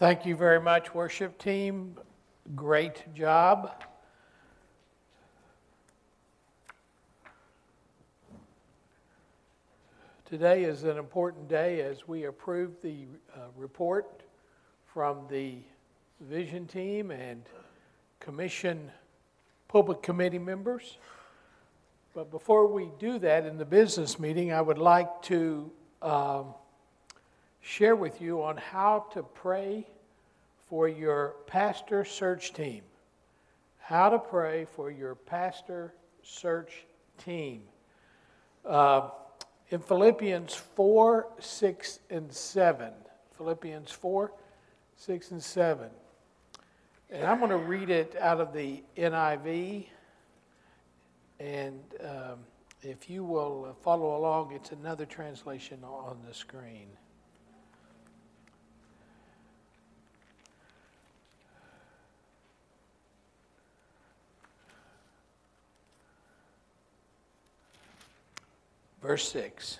Thank you very much, worship team. Great job. Today is an important day as we approve the report from the vision team and commission public committee members. But before we do that in the business meeting, I would like to share with you on how to pray for your pastor search team. How to pray for your pastor search team. In Philippians 4, 6, and 7. Philippians 4, 6, and 7. And I'm going to read it out of the NIV. And if you will follow along, it's another translation on the screen. Verse 6.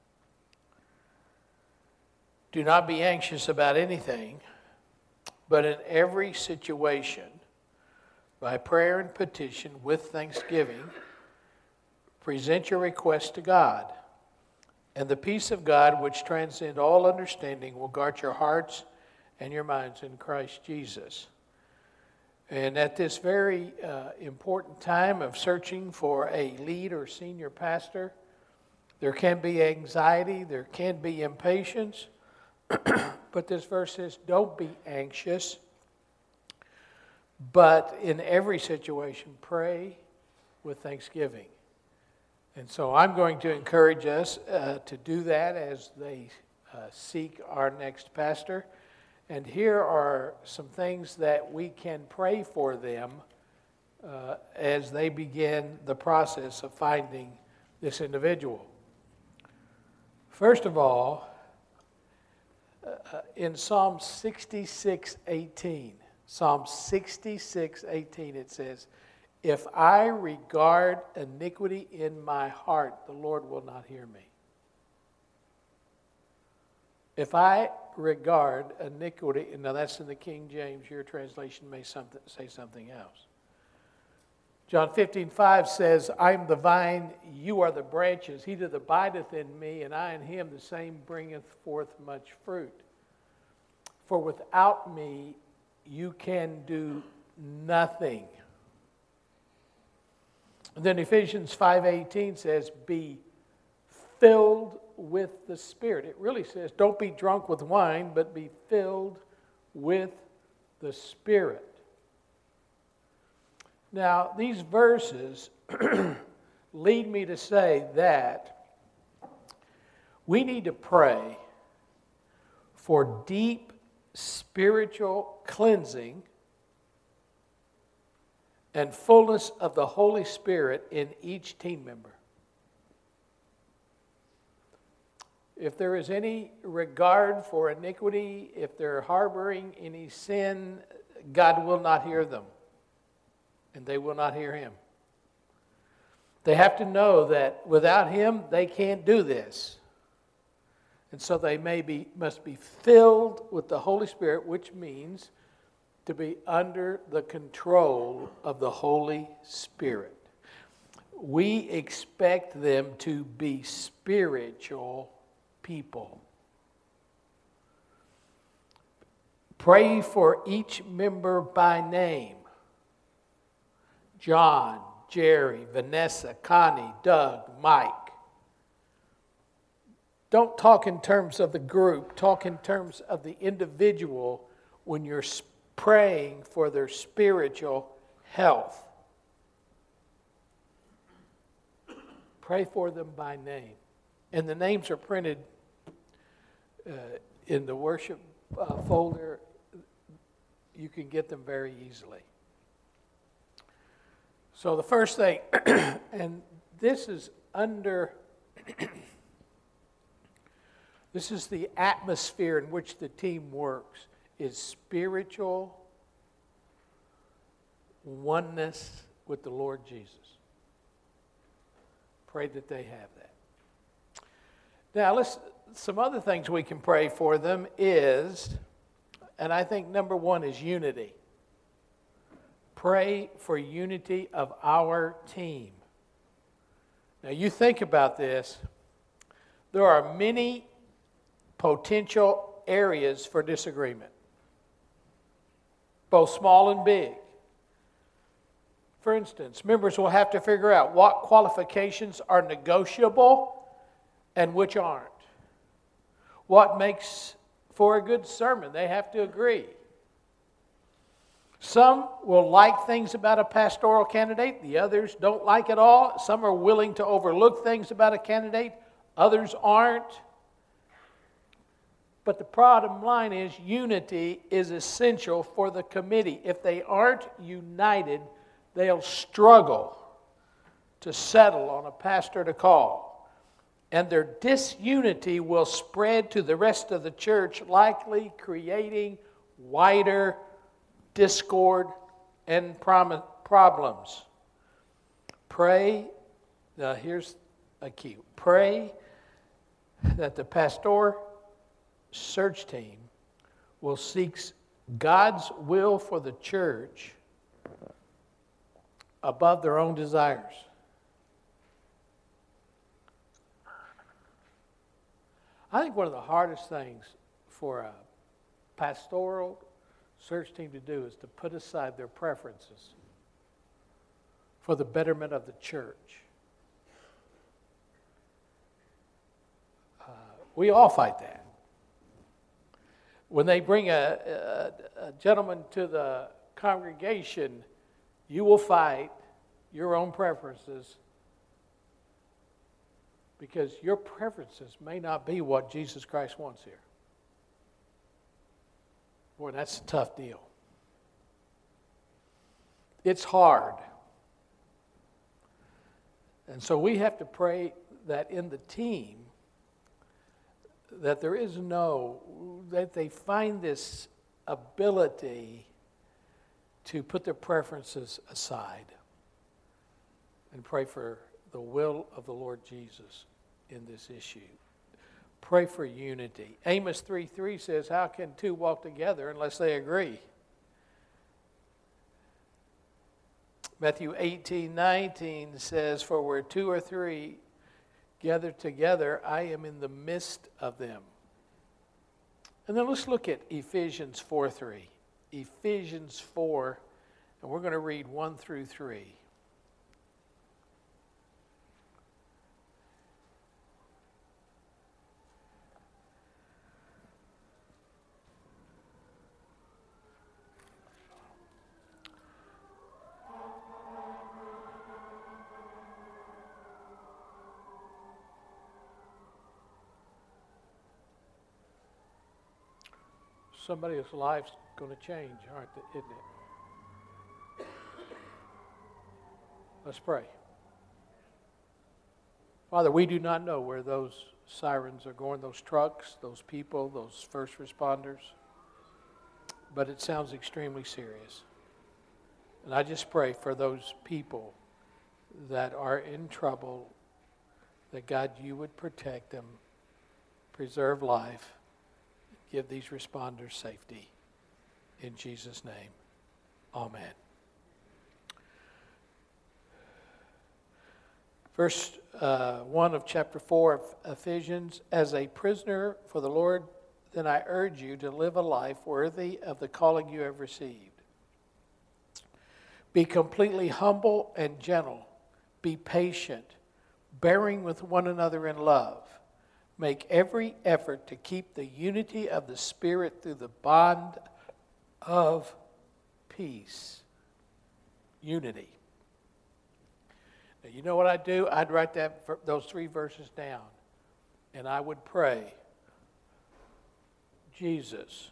Do not be anxious about anything, but in every situation, by prayer and petition with thanksgiving, present your requests to God. And the peace of God, which transcends all understanding, will guard your hearts and your minds in Christ Jesus. And at this very important time of searching for a lead or senior pastor, there can be anxiety, there can be impatience, but this verse says, don't be anxious, but in every situation, pray with thanksgiving. And so I'm going to encourage us to do that as they seek our next pastor. And here are some things that we can pray for them as they begin the process of finding this individual. First of all, in Psalm 66:18, Psalm 66:18, it says, if I regard iniquity in my heart, the Lord will not hear me. If I regard iniquity, now that's in the King James, your translation may say something else. John 15:5 says, I am the vine, you are the branches. He that abideth in me, and I in him, the same bringeth forth much fruit. For without me, you can do nothing. And then Ephesians 5:18 says, be filled with the Spirit. It really says, don't be drunk with wine, but be filled with the Spirit. Now, these verses lead me to say that we need to pray for deep spiritual cleansing and fullness of the Holy Spirit in each team member. If there is any regard for iniquity, if they're harboring any sin, God will not hear them. And they will not hear him. They have to know that without him, they can't do this. And so they must be filled with the Holy Spirit, which means to be under the control of the Holy Spirit. We expect them to be spiritual people. Pray for each member by name. John, Jerry, Vanessa, Connie, Doug, Mike. Don't talk in terms of the group. Talk in terms of the individual when you're praying for their spiritual health. Pray for them by name. And the names are printed in the worship folder. You can get them very easily. So the first thing, and this is this is the atmosphere in which the team works, is spiritual oneness with the Lord Jesus. Pray that they have that. Now, some other things we can pray for them is And I think number one is unity. Pray for unity of our team. Now you think about this. There are many potential areas for disagreement, both small and big. For instance, members will have to figure out what qualifications are negotiable and which aren't. What makes for a good sermon? They have to agree. Some will like things about a pastoral candidate, the others don't like it all. Some are willing to overlook things about a candidate, others aren't. But the bottom line is unity is essential for the committee. If they aren't united, they'll struggle to settle on a pastor to call. And their disunity will spread to the rest of the church, likely creating wider discord and problems. Pray, now here's a key. Pray that the pastor search team will seek God's will for the church above their own desires. I think one of the hardest things for a pastoral search team to do is to put aside their preferences for the betterment of the church. We all fight that. When they bring a gentleman to the congregation, you will fight your own preferences because your preferences may not be what Jesus Christ wants here. Boy, that's a tough deal. It's hard. And so we have to pray that in the team, that that they find this ability to put their preferences aside and pray for the will of the Lord Jesus in this issue. Pray for unity. Amos 3:3 says, how can two walk together unless they agree? Matthew 18:19 says, for where two or three gather together, I am in the midst of them. And then let's look at Ephesians 4:3. Ephesians 4, and we're going to read 1 through 3. Somebody's life's going to change, isn't it? Let's pray. Father, we do not know where those sirens are going, those trucks, those people, those first responders, but it sounds extremely serious. And I just pray for those people that are in trouble, that God, you would protect them, preserve life, give these responders safety. In Jesus' name, amen. Verse 1 of chapter 4 of Ephesians, as a prisoner for the Lord, then I urge you to live a life worthy of the calling you have received. Be completely humble and gentle. Be patient, bearing with one another in love. Make every effort to keep the unity of the Spirit through the bond of peace. Unity. Now, you know what I'd do? I'd write those 3 verses down, and I would pray, Jesus,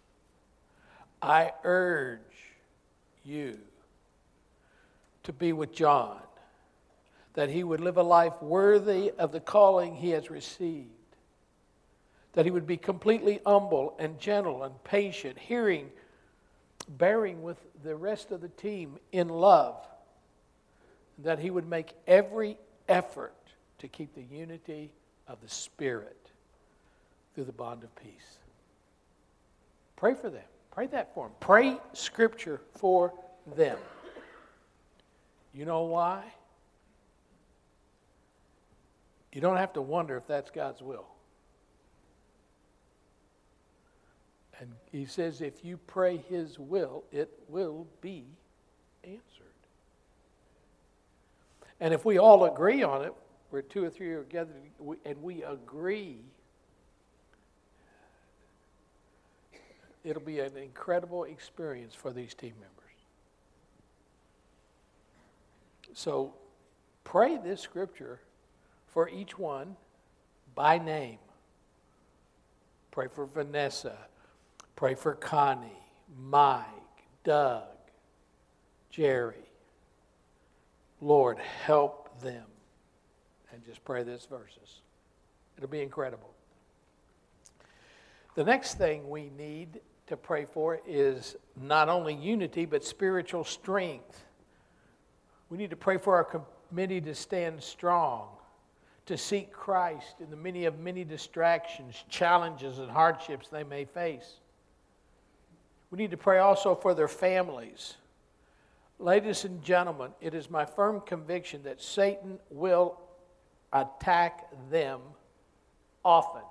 I urge you to be with John, that he would live a life worthy of the calling he has received, that he would be completely humble and gentle and patient, bearing with the rest of the team in love, that he would make every effort to keep the unity of the Spirit through the bond of peace. Pray for them. Pray that for them. Pray Scripture for them. You know why? You don't have to wonder if that's God's will. And he says if you pray his will, it will be answered. And if we all agree on it, where two or three are gathered, and we agree, it'll be an incredible experience for these team members. So pray this scripture for each one by name. Pray for Vanessa. Pray for Connie, Mike, Doug, Jerry. Lord, help them. And just pray these verses. It'll be incredible. The next thing we need to pray for is not only unity, but spiritual strength. We need to pray for our committee to stand strong, to seek Christ in the many distractions, challenges, and hardships they may face. We need to pray also for their families. Ladies and gentlemen, it is my firm conviction that Satan will attack them often.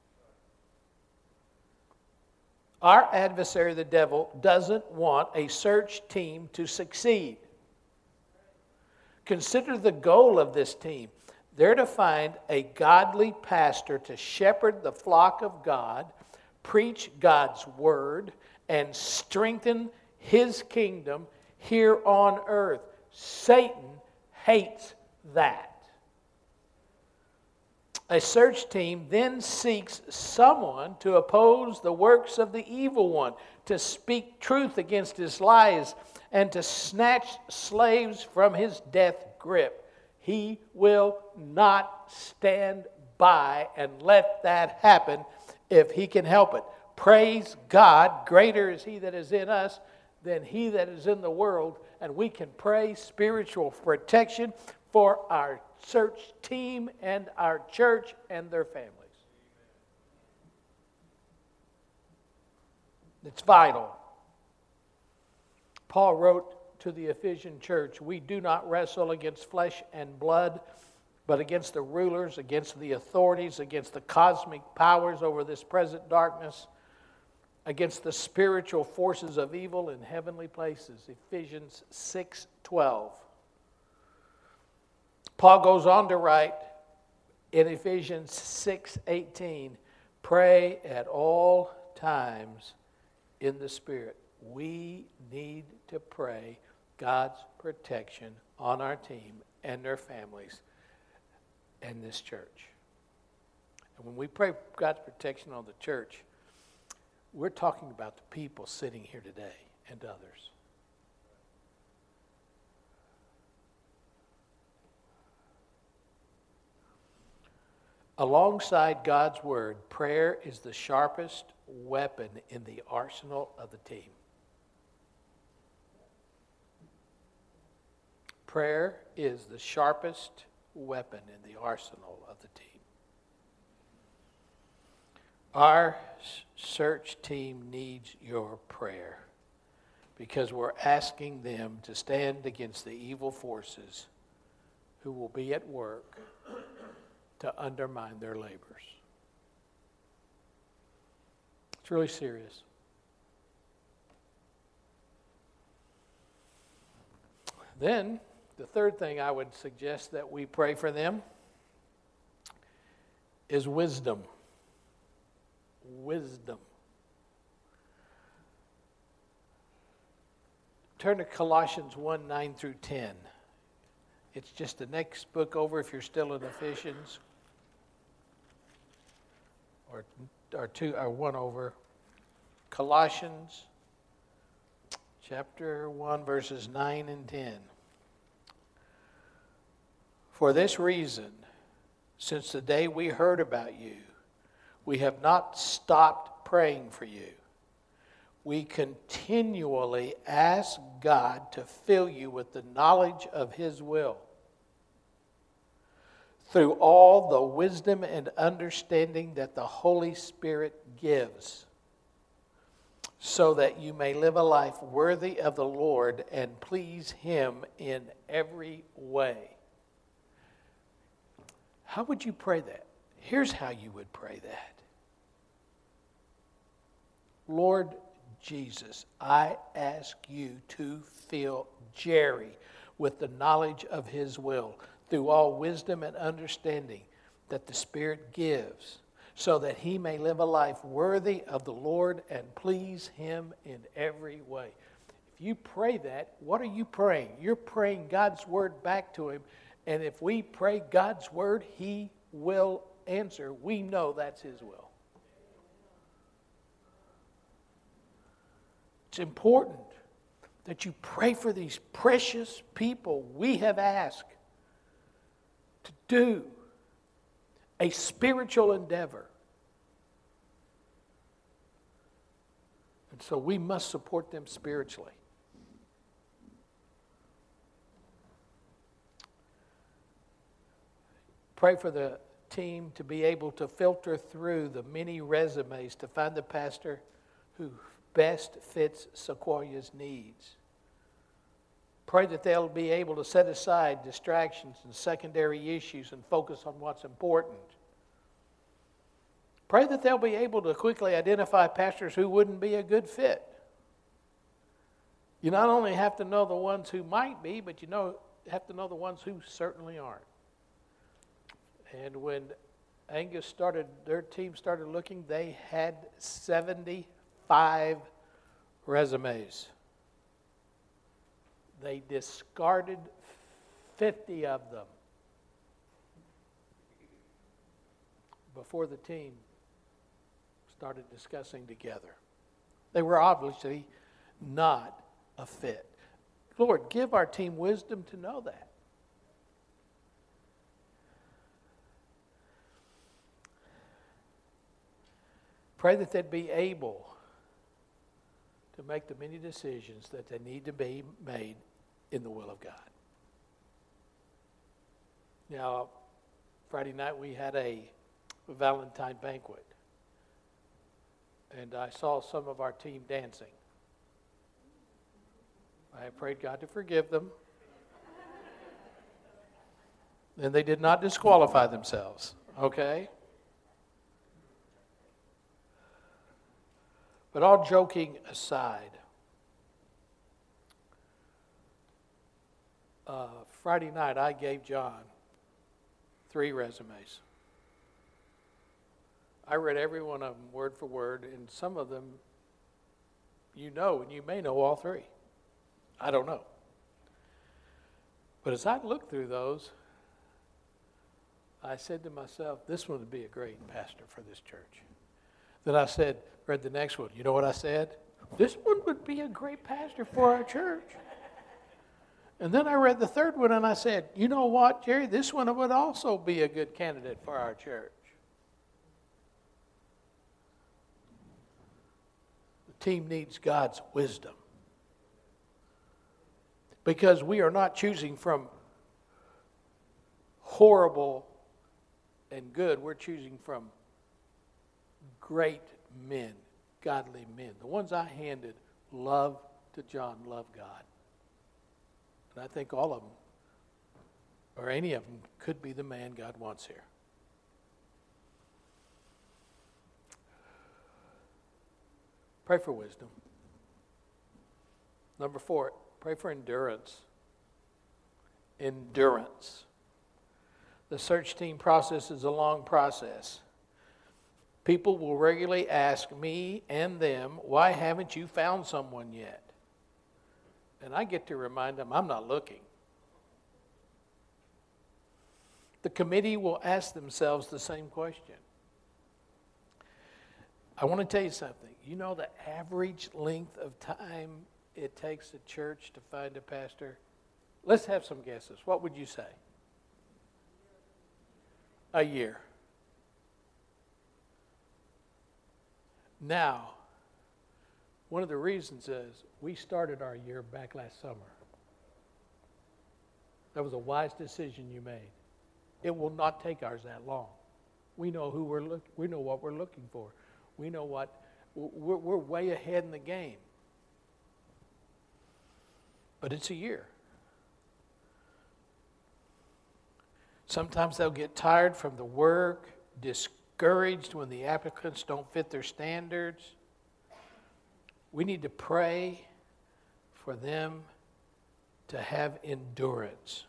Our adversary, the devil, doesn't want a search team to succeed. Consider the goal of this team. They're to find a godly pastor to shepherd the flock of God, preach God's word, and strengthen his kingdom here on earth. Satan hates that. A search team then seeks someone to oppose the works of the evil one, to speak truth against his lies, and to snatch slaves from his death grip. He will not stand by and let that happen if he can help it. Praise God, greater is he that is in us than he that is in the world, and we can pray spiritual protection for our search team and our church and their families. It's vital. Paul wrote to the Ephesian church, we do not wrestle against flesh and blood, but against the rulers, against the authorities, against the cosmic powers over this present darkness, against the spiritual forces of evil in heavenly places. Ephesians 6:12. Paul goes on to write in Ephesians 6:18, pray at all times in the Spirit. We need to pray God's protection on our team and their families and this church. And when we pray God's protection on the church, we're talking about the people sitting here today and others. Alongside God's word, prayer is the sharpest weapon in the arsenal of the team. Prayer is the sharpest weapon in the arsenal of the team. Our search team needs your prayer because we're asking them to stand against the evil forces who will be at work to undermine their labors. It's really serious. Then, the third thing I would suggest that we pray for them is wisdom. Wisdom. Turn to Colossians 1:9 through 10. It's just the next book over if you're still in Ephesians. Or one over. Colossians chapter 1, verses 9 and 10. For this reason, since the day we heard about you, we have not stopped praying for you. We continually ask God to fill you with the knowledge of his will, through all the wisdom and understanding that the Holy Spirit gives, so that you may live a life worthy of the Lord and please Him in every way. How would you pray that? Here's how you would pray that. Lord Jesus, I ask you to fill Jerry with the knowledge of his will through all wisdom and understanding that the Spirit gives, so that he may live a life worthy of the Lord and please Him in every way. If you pray that, what are you praying? You're praying God's word back to Him. And if we pray God's word, He will answer. We know that's His will. It's important that you pray for these precious people we have asked to do a spiritual endeavor. And so we must support them spiritually. Pray for the team to be able to filter through the many resumes to find the pastor who best fits Sequoia's needs. Pray that they'll be able to set aside distractions and secondary issues and focus on what's important. Pray that they'll be able to quickly identify pastors who wouldn't be a good fit. You not only have to know the ones who might be, but you have to know the ones who certainly aren't. And when their team started looking, they had 75 resumes. They discarded 50 of them before the team started discussing together. They were obviously not a fit. Lord, give our team wisdom to know that. Pray that they'd be able to make the many decisions that they need to be made in the will of God. Now, Friday night we had a Valentine banquet, and I saw some of our team dancing. I prayed God to forgive them, and they did not disqualify themselves, okay? But all joking aside, Friday night I gave John 3 resumes. I read every one of them word for word, and some of them you know, and you may know all 3. I don't know. But as I looked through those, I said to myself, this one would be a great pastor for this church. Then I read the next one. You know what I said? This one would be a great pastor for our church. And then I read the third one and I said, you know what, Jerry? This one would also be a good candidate for our church. The team needs God's wisdom. Because we are not choosing from horrible and good. We're choosing from great men, godly men. The ones I handed love to John, love God. And I think all of them, or any of them, could be the man God wants here. Pray for wisdom. Number 4, pray for endurance. Endurance. The search team process is a long process. People will regularly ask me and them, why haven't you found someone yet? And I get to remind them, I'm not looking. The committee will ask themselves the same question. I want to tell you something. You know the average length of time it takes a church to find a pastor? Let's have some guesses. What would you say? A year. Now, one of the reasons is we started our year back last summer. That was a wise decision you made. It will not take ours that long. We know we know what we're looking for. We know what we're way ahead in the game. But it's a year. Sometimes they'll get tired from the work, discouraged when the applicants don't fit their standards. We need to pray for them to have endurance.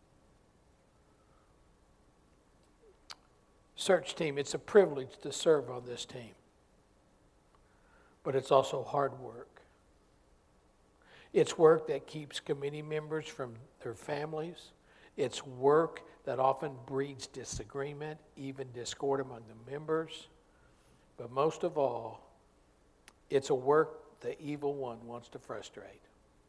Search team, it's a privilege to serve on this team. But it's also hard work. It's work that keeps committee members from their families. It's work that often breeds disagreement, even discord among the members. But most of all, it's a work the evil one wants to frustrate.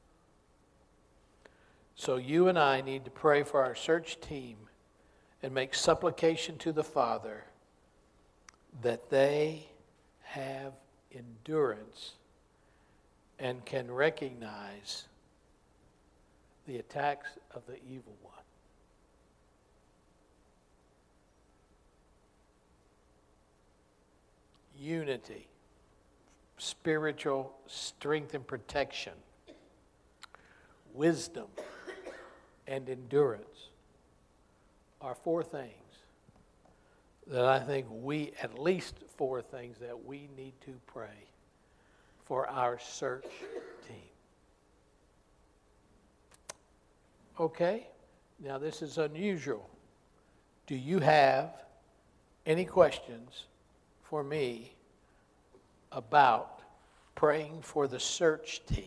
So you and I need to pray for our search team and make supplication to the Father that they have endurance and can recognize the attacks of the evil one. Unity, spiritual strength and protection, wisdom, and endurance are four things that I think at least four things that we need to pray for our search team. Okay, now this is unusual. Do you have any questions for me about praying for the search team?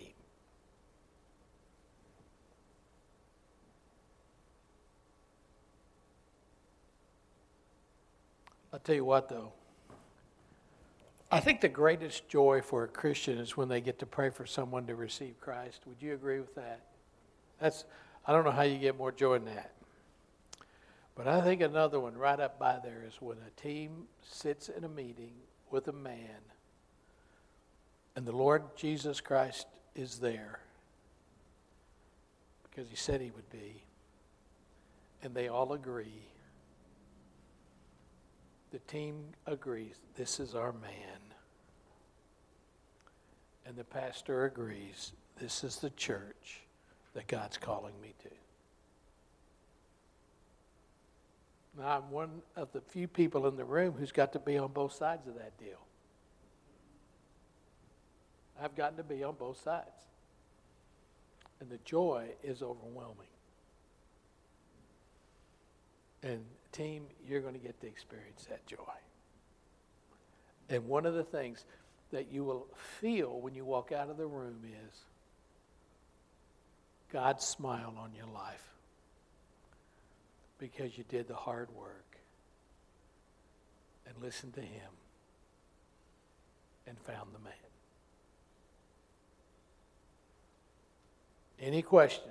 I'll tell you what, though. I think the greatest joy for a Christian is when they get to pray for someone to receive Christ. Would you agree with that? I don't know how you get more joy than that. But I think another one right up by there is when a team sits in a meeting with a man and the Lord Jesus Christ is there because he said he would be, and they all agree. The team agrees, this is our man. And the pastor agrees, this is the church that God's calling me to. Now, I'm one of the few people in the room who's got to be on both sides of that deal. I've gotten to be on both sides. And the joy is overwhelming. And team, you're going to get to experience that joy. And one of the things that you will feel when you walk out of the room is God's smile on your life because you did the hard work and listened to him and found the man. Any questions?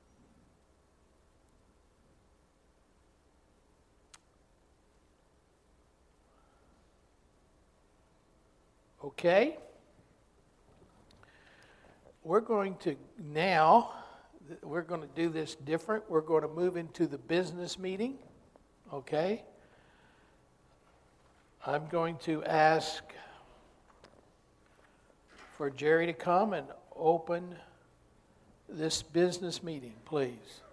Okay. We're going to do this different. We're going to move into the business meeting. Okay. I'm going to ask for Jerry to come and open this business meeting, please.